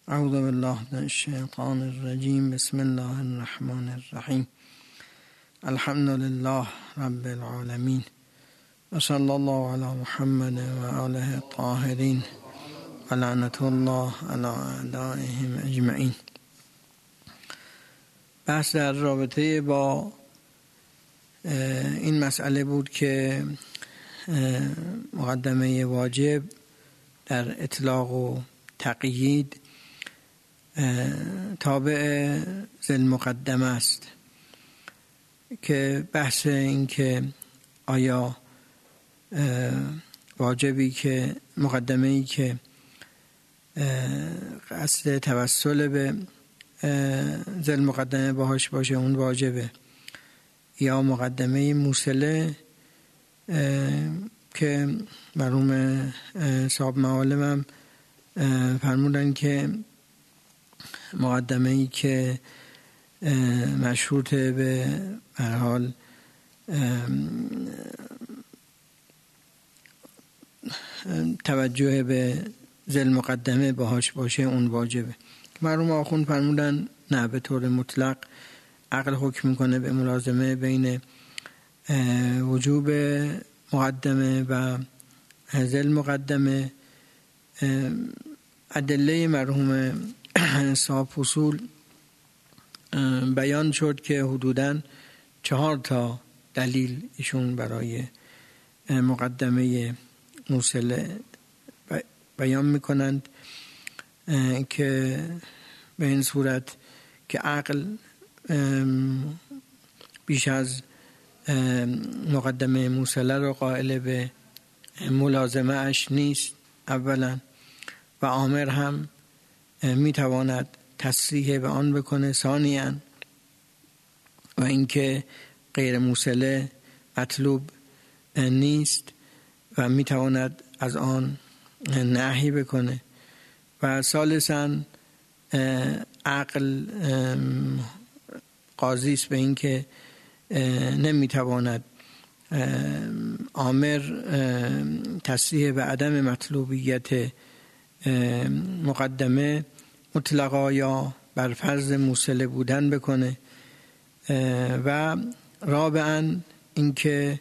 اعوذ بالله من الشیطان الرجیم. بسم الله الرحمن الرحیم. الحمد لله رب العالمین و صلی الله علی محمد و آله الطاهرین و لعنت الله علی اعدائهم اجمعین. بحث در رابطه با این مسئله بود که مقدمه واجب در اطلاق و تقیید تابع ذی مقدمه است، که بحث این که آیا واجبی که مقدمه‌ای که قصد توسل به ذی مقدمه باهاش باشه اون واجبه، یا مقدمه موصله که مرحوم صاحب معالم هم فرمودن که مقدمه‌ای که مشروط به هر حال توجه به ذی مقدمه باهاش باشه اون واجبه. مرحوم آخوند فرمودن نه، به طور مطلق عقل حکم میکنه به ملازمه بین وجوب مقدمه و ذی مقدمه. ادله مرحوم صاحب اصول بیان شد که حدوداً 4 تا دلیل ایشون برای مقدمه موصله بیان میکنند که به این صورت که عقل بیش از مقدمه موصله رو قائل به ملازمه اش نیست اولا، و آمر هم میتواند تصریح به آن بکنه ثانیاً، و اینکه غیر موصله مطلوب نیست و میتواند از آن نهی بکنه، و ثالثاً عقل قاضی است به اینکه نمیتواند آمر تصریح به عدم مطلوبیت مقدمه مطلقا یا بر فرض موصله بودن بکنه، و رابعاً اینکه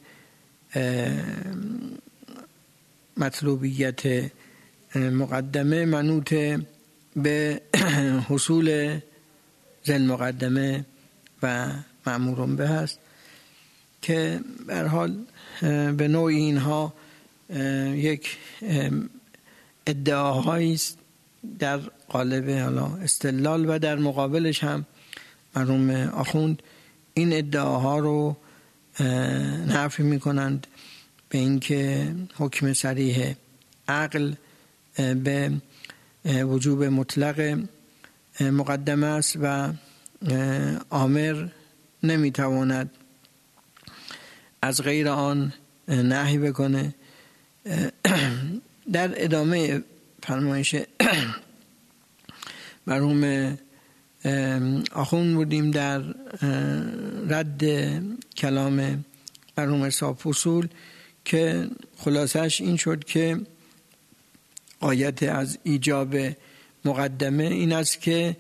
مطلوبیت مقدمه منوط به حصول ذی مقدمه و مأمور به است، که به هر حال به نوع اینها یک ادعاهایی است در قالب استدلال، و در مقابلش هم مرحوم آخوند این ادعاها رو نفی میکنند به اینکه حکم صریح عقل به وجوب مطلق مقدمه است و آمر نمیتواند از غیر آن نهی بکنه. در ادامه فرمایش مرحوم آخوند بودیم در رد کلام مرحوم صاحب اصول، که خلاصش این شد که آیت از ایجاب مقدمه این است که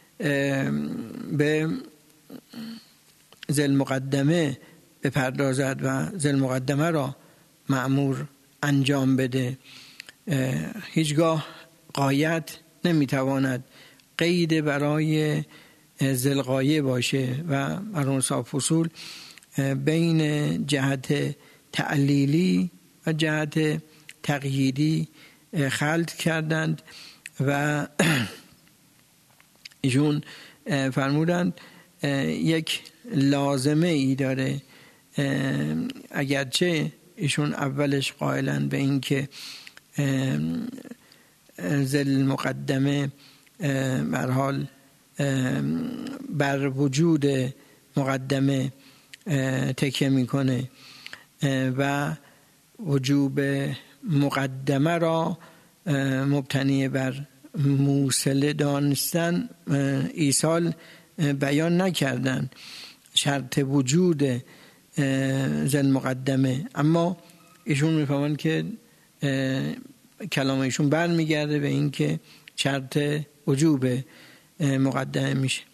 به ذی مقدمه بپردازد و ذی مقدمه را مأمور انجام بده. هیچگاه غایت نمیتواند قید برای ذی غایه باشه، و مرحوم صاحب اصول بین جهت تعلیلی و جهت تقییدی خلط کردند و ایشون فرمودند یک لازمه ای داره، اگرچه ایشون اولش قائلن به این که ذی مقدمه مرحال بر وجود مقدمه تکیه میکنه و وجوب مقدمه را مبتنی بر موصله دانستن ایصال بیان نکردن، شرط وجود ذی مقدمه. اما ایشون میفهمن که کلام ایشون برمیگرده به این که شرط وجوب مقدمه میشه.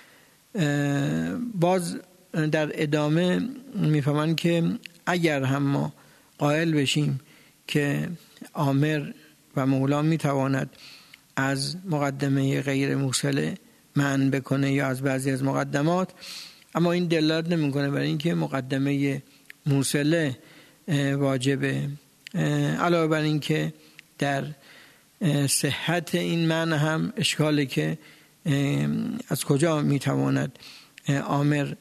باز در ادامه میفهمن که اگر هم ما قائل بشیم که آمر و مولا میتواند از مقدمه غیر موصله منع بکنه یا از بعضی از مقدمات، اما این دلالت نمیکنه برای اینکه مقدمه موصله واجبه. علاوه بر این که در صحت این معنی هم اشکاله که از کجا میتواند آمر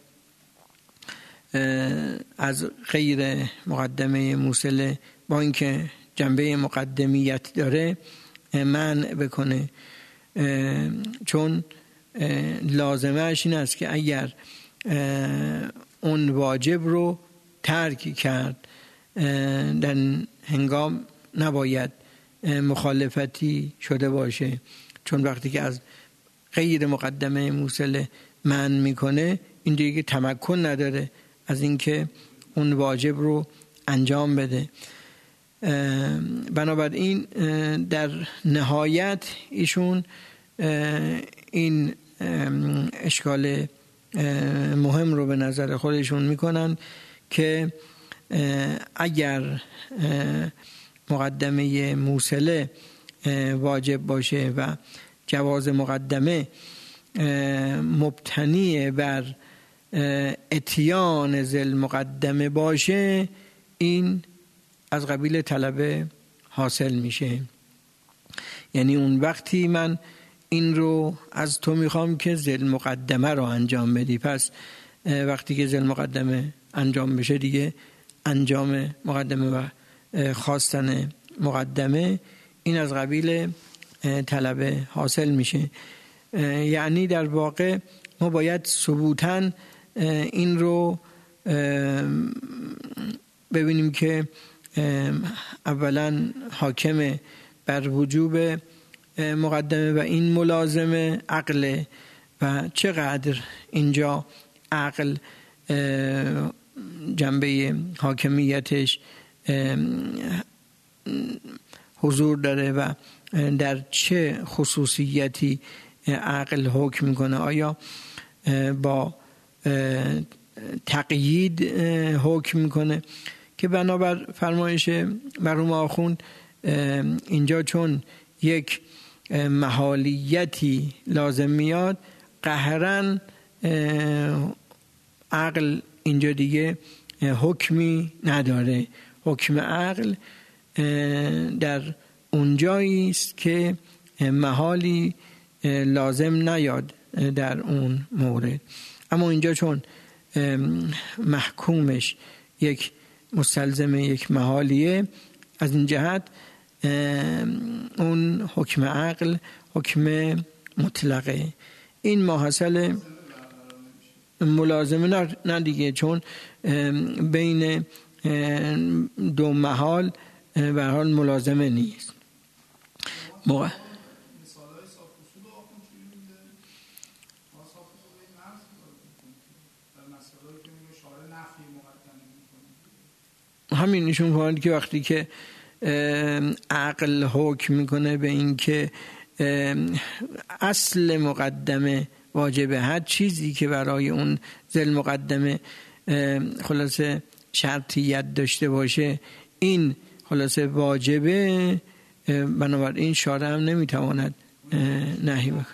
از غیر مقدمه موصله با اینکه جنبه مقدمیت داره منع بکنه، چون لازمش این است که اگر اون واجب رو ترک کرد در هنگام نباید مخالفتی شده باشه، چون وقتی که از غیر مقدمه موصله منع میکنه این دیگه تمکن نداره از اینکه اون واجب رو انجام بده. بنابراین در نهایت ایشون این اشکال مهم رو به نظر خودشون میکنن که اگر مقدمه موصله واجب باشه و جواز مقدمه مبتنی بر اتیان ذل مقدمه باشه، این از قبیل طلب حاصل میشه. یعنی اون وقتی من این رو از تو میخوام که ذل مقدمه رو انجام بدی، پس وقتی که ذل مقدمه انجام بشه دیگه انجام مقدمه و خواستن مقدمه این از قبیل طلب حاصل میشه. یعنی در واقع ما باید ثبوتاً این رو ببینیم که اولا حاکم بر وجوب مقدمه و این ملازمه عقل و چقدر اینجا عقل جنبه حاکمیتش حضور داره و در چه خصوصیتی عقل حکم میکنه. آیا با تقیید حکم میکنه که بنابر فرمایش مرحوم آخوند اینجا چون یک محالیتی لازم میاد، قهراً عقل اینجا دیگه حکمی نداره. حکم عقل در اونجایی است که محالی لازم نیاد در اون مورد. اما اینجا چون محکومش یک مستلزم یک محالیه، از این جهت اون حکم عقل حکم مطلقه. این ماحصل ملازمه نه دیگه، چون بین دو محال به حال ملازمه نیست. همین نشون کنند که وقتی که عقل حکم میکنه به این که اصل مقدمه واجبه، هر چیزی که برای اون ذل مقدمه خلاصه شرطیت داشته باشه این خلاصه واجبه، بنابراین شارع هم نمیتواند نهی بکنه.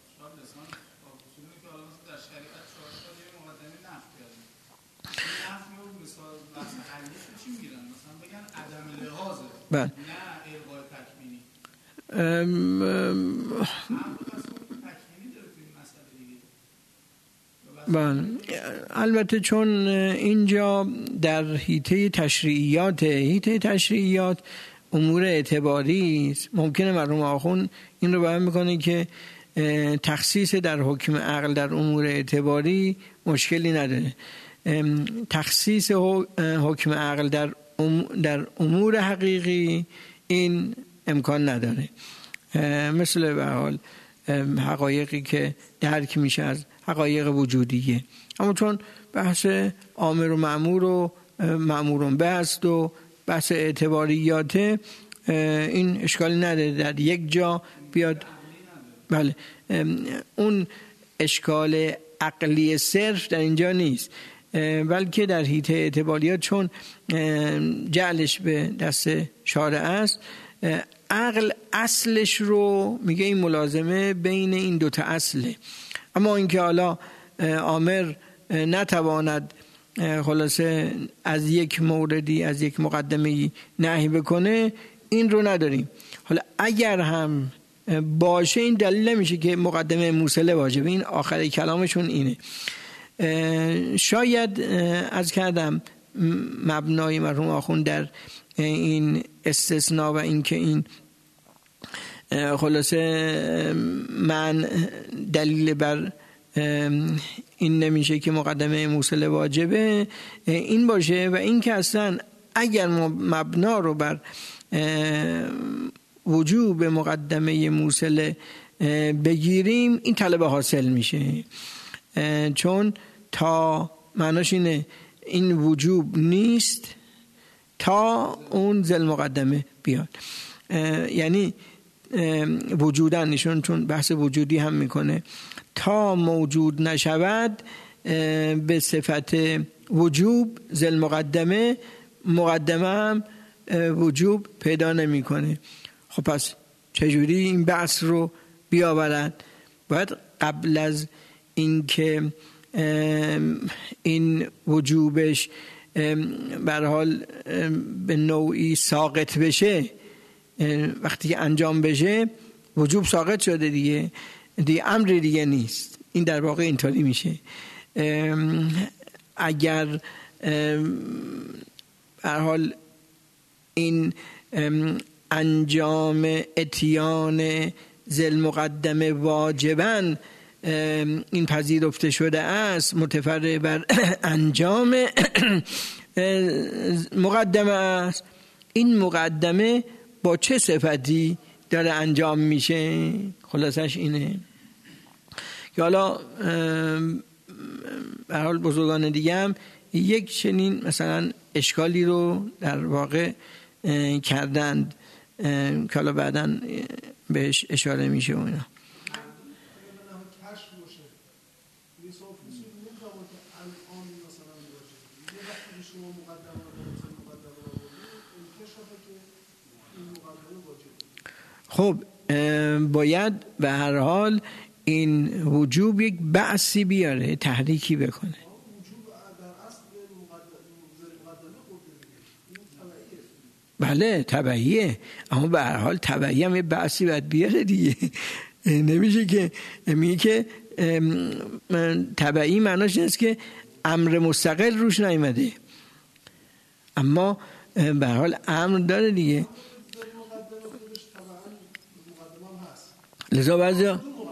بله. بله. البته چون اینجا در حیطه تشریعیات امور اعتباری است، ممکنه مرحوم آخوند این رو بیان میکنه که تخصیص در حکم عقل در امور اعتباری مشکلی نداره، تخصیص حکم عقل در امور حقیقی این امکان نداره. مثل به حال حقایقی که درک میشه از حقایق وجودیه. اما چون بحث آمر و مأمور و مأمورون به است و بحث اعتباریاته، این اشکالی نداره در یک جا بیاد بله، اون اشکال عقلی صرف در اینجا نیست، بلکه در حیطه اعتباریات چون جعلش به دست شارع است، عقل اصلش رو میگه این ملازمه بین این دوتا اصله. اما اینکه حالا آمر نتواند خلاصه از یک موردی، از یک مقدمه‌ای نهی بکنه، این رو نداریم. حالا اگر هم باشه این دلیل نمیشه که مقدمه موصله واجبه. این آخر کلامشون اینه. شاید از کردم مبنای مرحوم آخوند در این استثناء و این که این خلاصه من دلیل بر این نمیشه که مقدمه موصله واجبه این باشه، و این که اصلا اگر ما مبنا رو بر وجوب مقدمه موصله بگیریم این طلب حاصل میشه، چون تا معناش اینه این وجوب نیست تا اون ذل مقدمه بیاد. یعنی وجودن نشون، چون بحث وجودی هم میکنه، تا موجود نشود به صفت وجوب ذل مقدمه هم وجوب پیدا نمیکنه. خب پس چجوری این بحث رو بیاورد؟ باید قبل از اینکه این وجوبش به هر حال به نوعی ساقط بشه، وقتی انجام بشه وجوب ساقط شده دیگه امر دیگه نیست. این در واقع اینطوری میشه. اگر به هر حال این انجام اتیان ذل مقدمه واجباً این پذیرفته شده است، متفرع بر انجام مقدمه است، این مقدمه با چه صفتی داره انجام میشه؟ خلاصش اینه که حالا به هر حال بزرگان دیگه هم یک چنین مثلا اشکالی رو در واقع کردند که حالا بعداً بهش اشاره میشه و اینا. خب باید به هر حال این وجوب یک بعثی بیاره، تحریکی بکنه. بله تبعیه، اما به هر حال تبعیه هم یه بعثی باید بیاره دیگه. نمیشه که میگه که تبعی معناش نیست که امر مستقل روش نیامده، اما به هر حال امر داره دیگه. لذا بعضی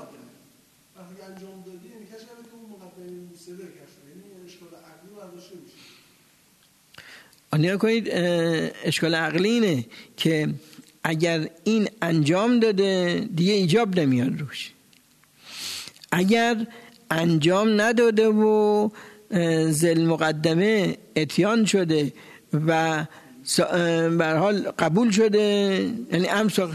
آنیا کنید اشکال عقلی اینه که اگر این انجام داده دیگه ایجاب نمیاد روش، اگر انجام نداده و ذل مقدمه اتیان شده و به هر حال قبول شده، یعنی امسا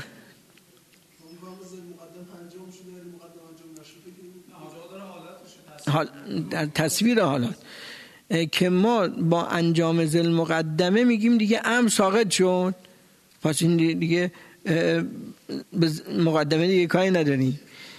در تصویر حالات که ما با انجام ذل مقدمه میگیم دیگه امر ساقط شد، پس این دیگه مقدمه دیگه کاری نداریم.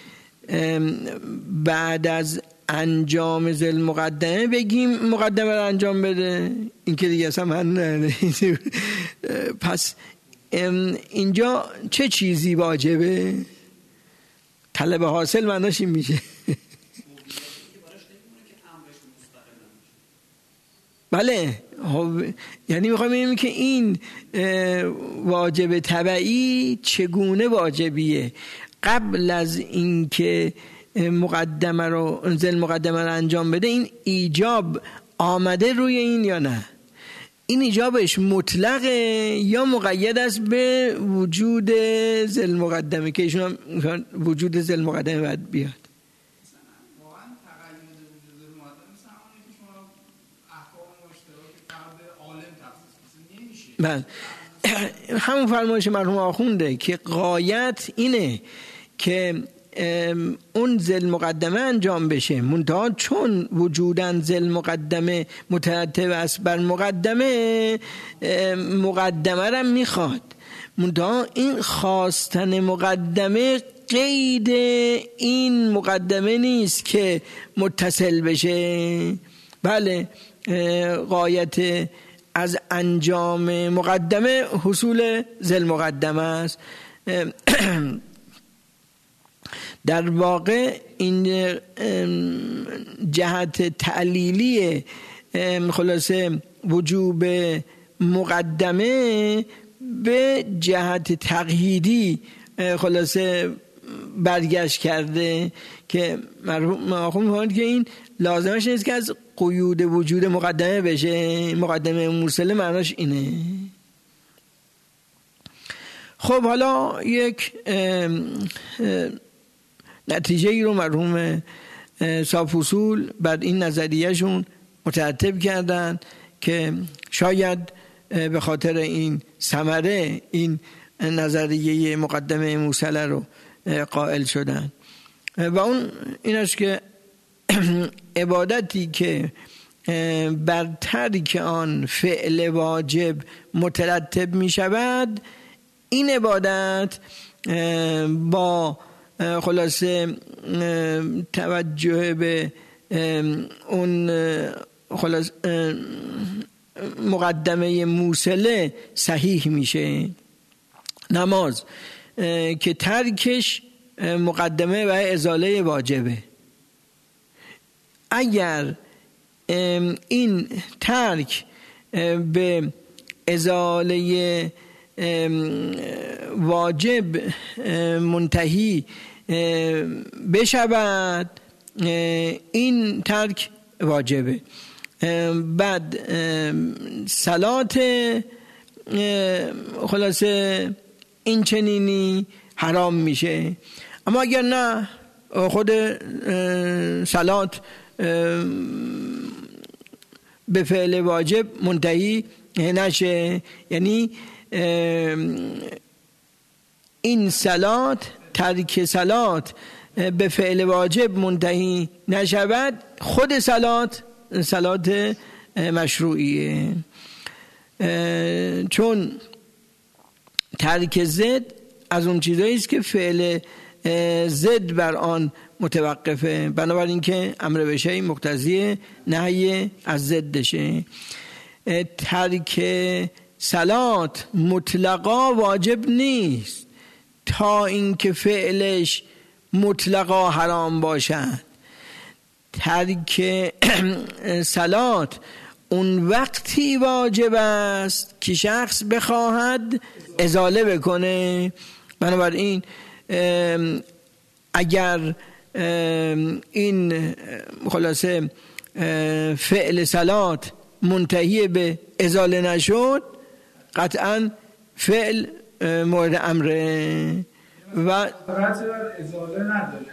بعد از انجام ذل مقدمه بگیم مقدمه رو انجام بده، این که دیگه اصلا من پس اینجا چه چیزی واجبه؟ طلب حاصل معناش این میشه. بله یعنی میخوایم ببینیم که این واجب تبعی چگونه واجبیه. قبل از اینکه مقدمه رو ذل مقدمه رو انجام بده این ایجاب آمده روی این یا نه؟ این ایجابش مطلقه یا مقید است به وجود ذل مقدمه که ایشون وجود ذل مقدمه باید بیاد؟ بله همون فرمایش مرحوم آخونده که غایت اینه که اون ذل مقدمه انجام بشه، منتها چون وجودن ذل مقدمه مترتب است بر مقدمه، مقدمه را میخواد، منتها این خواستن مقدمه قید این مقدمه نیست که متصل بشه. بله، غایت از انجام مقدمه حصول ذل مقدمه است. در واقع این جهت تعلیلی خلاصه وجوب مقدمه به جهت تقییدی خلاصه برگشت کرده که مرحوم می‌فرماید که این لازمش نیست که از قیود وجود مقدمه بشه. مقدمه موصله معناش اینه. خب حالا یک نتیجه ای رو مرحوم صاحب اصول بر این نظریهشون مترتب کردن که شاید به خاطر این ثمره این نظریه مقدمه موصله رو قائل شدن و اون این است که عبادتی که بر ترک آن فعل واجب مترتب می شود، این عبادت با خلاصه توجه به اون خلاصه مقدمه موصله صحیح میشه. نماز که ترکش مقدمه و ازاله واجبه، اگر این ترک به ازاله واجب منتهی بشود، این ترک واجبه. بعد صلات خلاصه این چنینی حرام میشه. اما اگر نه، خود صلات به فعل واجب منتهی نشه، یعنی این صلات، ترک صلات به فعل واجب منتهی نشود، خود صلات مشروعیه. چون ترک ضد از اون چیزایی است که فعل ضد بر آن متوقفه، بنابراین که امر به شیء مقتضی نهی از ضدشه. ترک صلات مطلقا واجب نیست تا اینکه فعلش مطلقا حرام باشد. ترک صلات اون وقتی واجب است که شخص بخواهد ازاله بکنه. بنابراین اگر این خلاصه فعل صلات منتهی به ازاله نشد، قطعا فعل مورد امره و قدرت بر ازاله نداره.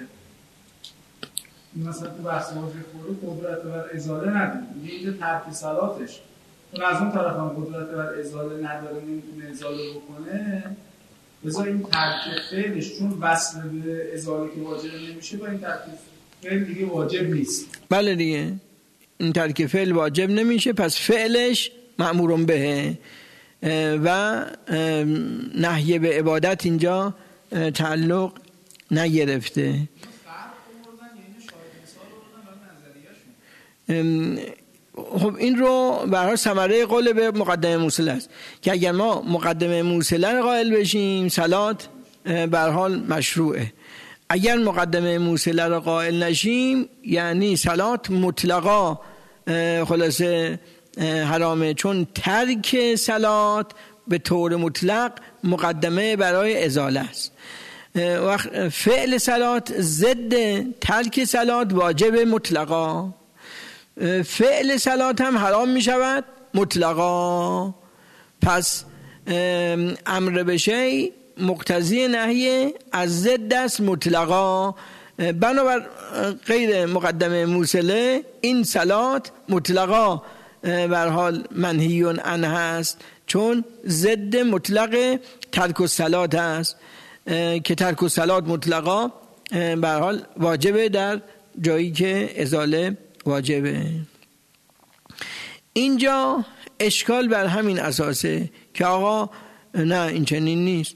مثلا تو بحث واجب فروع قدرت بر ازاله نداره، اینجا ترک صلاتش اون از اون طرف هم قدرت بر ازاله نداره، نمیتونه ازاله بکنه. بذار این ترک فعلش چون وصل به ازاله که واجب نمیشه، با این ترک فعل دیگه واجب نیست. بله دیگه، این ترک فعل واجب نمیشه، پس فعلش مأمورون بهه و نهی به عبادت اینجا تعلق نگرفته. خب این رو برای ثمره قول به مقدمه موصله است که اگر ما مقدمه موصله رو قائل بشیم، صلات به هر حال مشروعه. اگر مقدمه موصله رو قائل نشیم، یعنی صلات مطلقا خلاصه حرامه، چون ترک صلات به طور مطلق مقدمه برای ازاله است. وقت فعل صلات ضد ترک صلات واجب مطلقا، فعل صلات هم حرام می شود مطلقا. پس امر به شیء مقتضی نهی از ضد است مطلقا. بنابر غیر مقدمه موصله این صلات مطلقا به هر حال منهی عنه است، چون ضد مطلق ترک الصلات است که ترک الصلات مطلقا به هر حال واجبه در جایی که ازاله واجبه. اینجا اشکال بر همین اساسه که آقا نه این چنین نیست،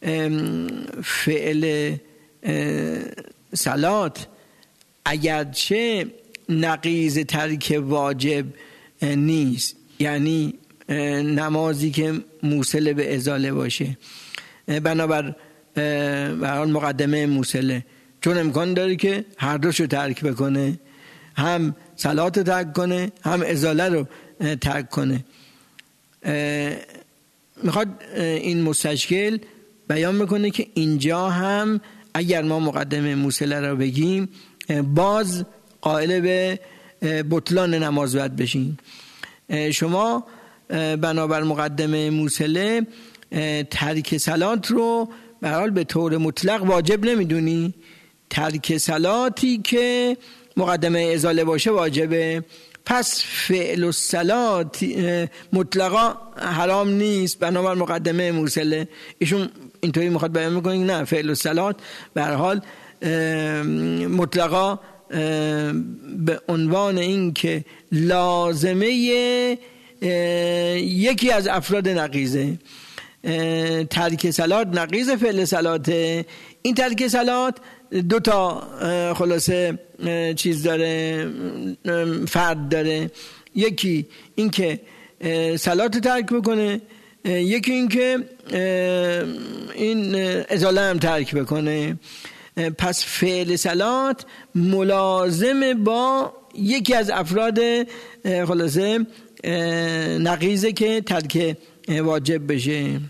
فعل صلات اگرچه نقیض ترک واجب نیست، یعنی نمازی که موصل به ازاله باشه، بنابر حال مقدمه موصله، چون امکان داره که هر دوشو ترک بکنه، هم صلات رو ترک کنه هم ازاله رو ترک کنه. میخواد این مستشکل بیان میکنه که اینجا هم اگر ما مقدمه موصله رو بگیم باز قائل به بطلان نماز باید بشیم. شما بنابر مقدمه موصله ترک صلات رو به هر حال به طور مطلق واجب نمیدونی، ترک صلاتی که مقدمه ازاله باشه واجبه، پس فعل الصلات مطلقا حرام نیست بنابر مقدمه موصله. ایشون اینطوری میخواد بیان میکنه نه، فعل الصلات به هر حال مطلقا به عنوان این که لازمه یکی از افراد نقیضه، ترک صلات نقیض فعل صلاته. این ترک صلات دو تا خلاصه چیز داره، فرد داره، یکی این که صلات ترک بکنه، یکی این که این ازاله هم ترک بکنه. پس فعل صلات ملازم با یکی از افراد خلاصه نقیضه که ترک واجب بشه.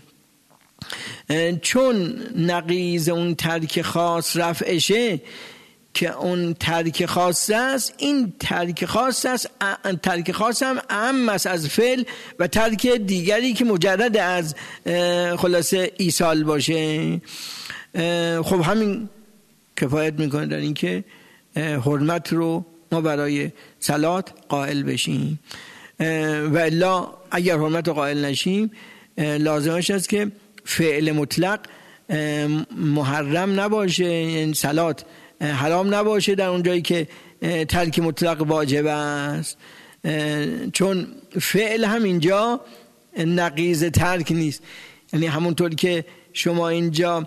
چون نقیض اون ترک خاص رفعشه که اون ترک خاص است، این ترک خاص است، ترک خاص هم اعم است از فعل و ترک دیگری که مجرد از خلاصه ایصال باشه. خب همین کفایت میکنه در این که حرمت رو ما برای صلات قائل بشیم، و الا اگر حرمت رو قائل نشیم لازمش است که فعل مطلق محرم نباشه، یعنی صلات حرام نباشه در اون جایی که ترک مطلق واجب است، چون فعل هم اینجا نقیض ترک نیست. یعنی همونطور که شما اینجا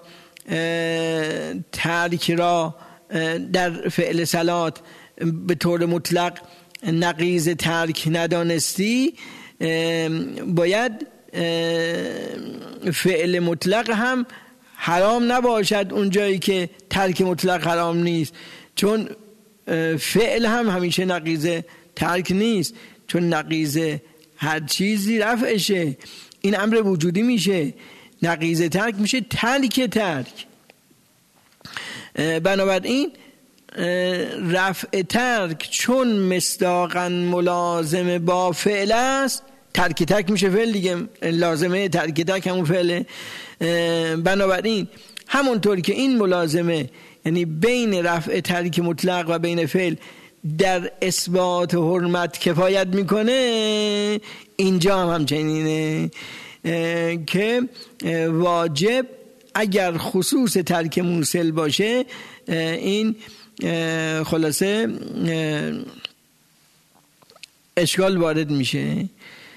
ترک را در فعل صلات به طور مطلق نقیض ترک ندانستی، باید فعل مطلق هم حرام نباشد اون جایی که ترک مطلق حرام نیست، چون فعل هم همیشه نقیض ترک نیست، چون نقیض هر چیزی رفعشه، این امر وجودی میشه، نقیض ترک میشه ترک. بنابراین رفع ترک چون مصداقاً ملازم با فعل است، ترک میشه فعل دیگه، لازمه ترک همون فعله. بنابراین همونطور که این ملازمه یعنی بین رفع ترک مطلق و بین فعل در اثبات حرمت کفایت میکنه، اینجا هم همچنینه که واجب اگر خصوص ترک موصل باشه این خلاصه اشکال وارد میشه.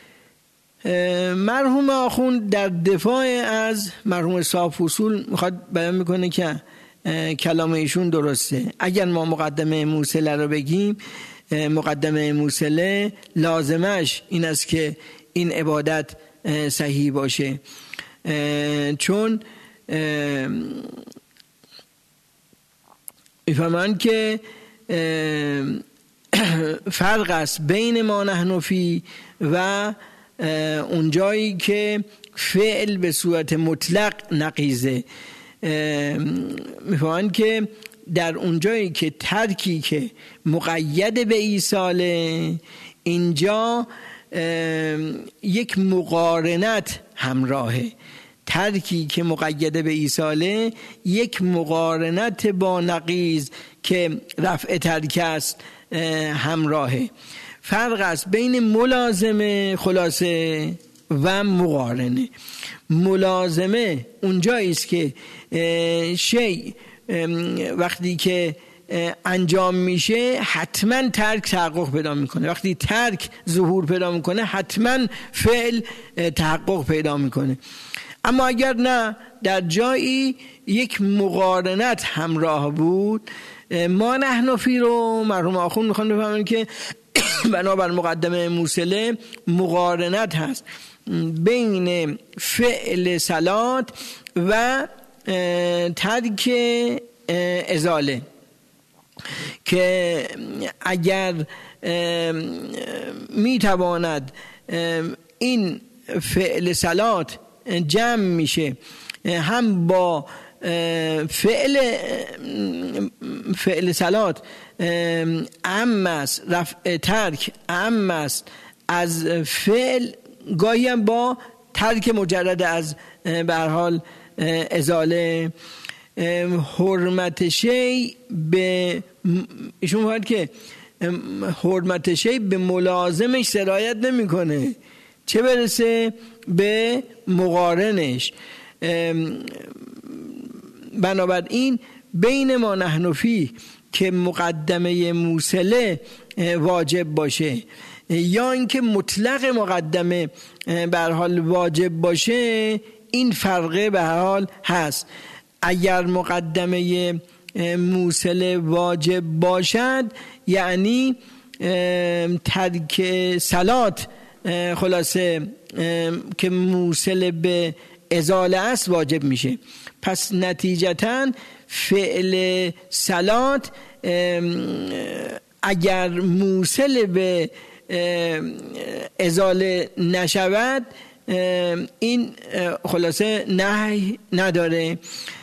مرحوم آخوند در دفاع از مرحوم صاحب اصول میخواد بیان میکنه که کلام ایشون درسته. اگر ما مقدمه موصله رو بگیم، مقدمه موصله لازمش این است که این عبادت صحیح باشه، چون میفهمند که فرق است بین ما نحن فی و اون جایی که فعل به صورت مطلق نقیضه. میفهمند که در اون جایی که ترکی که مقید به ایصاله، اینجا یک مقارنت همراهه، ترکی که مقید به ایصاله یک مقارنت با نقیض که رفع ترک است همراهه. فرق است بین ملازمه خلاصه و مقارنه. ملازمه اونجایی است که شیء وقتی که انجام میشه حتما ترک تحقق پیدا میکنه، وقتی ترک ظهور پیدا میکنه حتما فعل تحقق پیدا میکنه. اما اگر نه در جایی یک مقارنت همراه بود، ما نحن فی رو مرحوم آخوند میخوان بفهمن که بنابر مقدمه موصله مقارنت هست بین فعل صلات و ترک ازاله، که اگر میتواند این فعل صلات جمع میشه هم با فعل صلات اعم است، رفع ترک اعم است از فعل، گاهی هم با ترک مجرد از به هر حال ازاله، حرمت شی به ایشون باید که حرمت شی به ملازمش سرایت نمیکنه، چه برسه به مقارنش. بنابراین بین ما نحن فی که مقدمه موصله واجب باشه یا اینکه مطلق مقدمه به هر حال واجب باشه، این فرقه به هر حال هست. اگر مقدمه موصله واجب باشد یعنی ترک صلات خلاصه که موصله به ازاله است واجب میشه. پس نتیجتاً فعل صلات اگر موصل به ازاله نشود این خلاصه نهی نداره.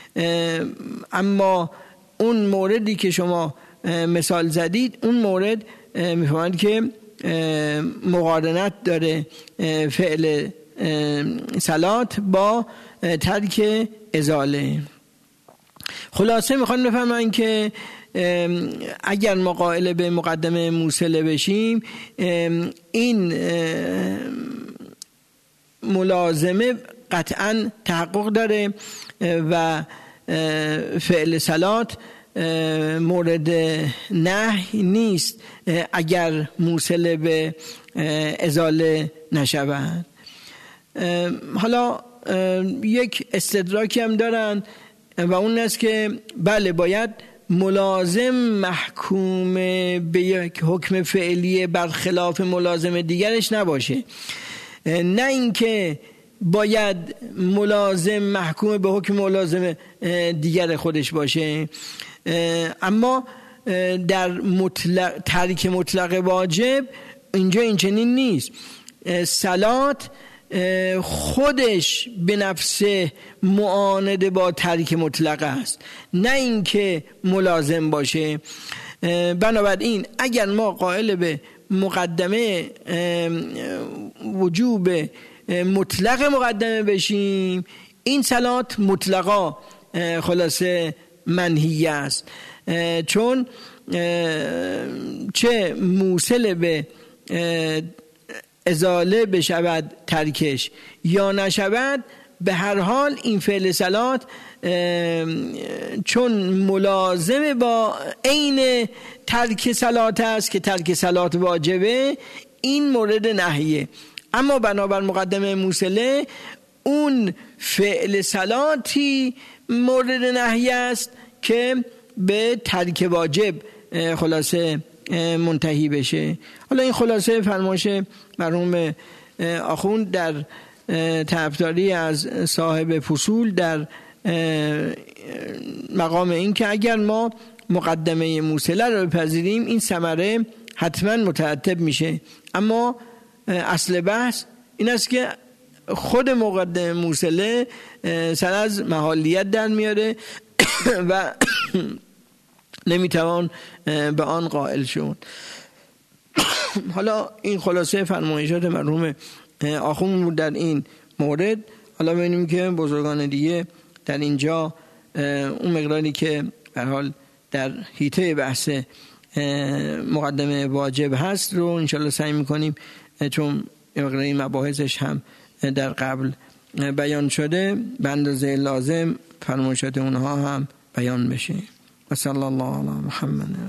اما اون موردی که شما مثال زدید اون مورد میفهمند که مقارنت داره فعل صلات با ترک ازاله. خلاصه میخوان بفهمن که اگر ما قائل به مقدمه موصله بشیم این ملازمه قطعا تحقق داره و فعل صلات مورد نهی نیست اگر موصله به ازاله نشود. حالا یک استدراکی هم دارن و اون است که بله باید ملازم محکوم به یک حکم فعلی برخلاف ملازم دیگرش نباشه، نه اینکه باید ملازم محکوم به حکم ملازم دیگر خودش باشه. اما در ترک مطلق واجب اینجا این چنین نیست. صلات خودش به نفسه معاند با ترک مطلق است، نه اینکه ملازم باشه. بنابراین اگر ما قائل به مقدمه وجوب مطلق مقدمه بشیم این صلات مطلقا خلاصه منهی است، چون چه موصل به ازاله بشود ترکش یا نشود، به هر حال این فعل صلات چون ملازم با عین ترک صلات است که ترک صلات واجبه، این مورد نهیه. اما بنابر مقدمه موصله اون فعل صلاتی مورد نهی است که به ترک واجب خلاصه منتهی بشه. حالا این خلاصه فرمایش مرحوم آخوند در طرفداری از صاحب فصول در مقام این که اگر ما مقدمه موصله رو بپذیریم این ثمره حتما مترتب میشه. اما اصل بحث این است که خود مقدمه موصله سر از محالیت در میاره و نمیتوان به آن قائل شد. حالا این خلاصه فرمایشات مرحوم آخوند بود در این مورد. حالا ببینیم که بزرگان دیگه در اینجا اون مقداری که به هر حال در حیطه بحث مقدمه واجب هست رو انشالله سعی میکنیم، چون مقداری مباحثش هم در قبل بیان شده، به اندازه لازم فرمایشات اونها هم بیان بشه. و صلی الله علی محمد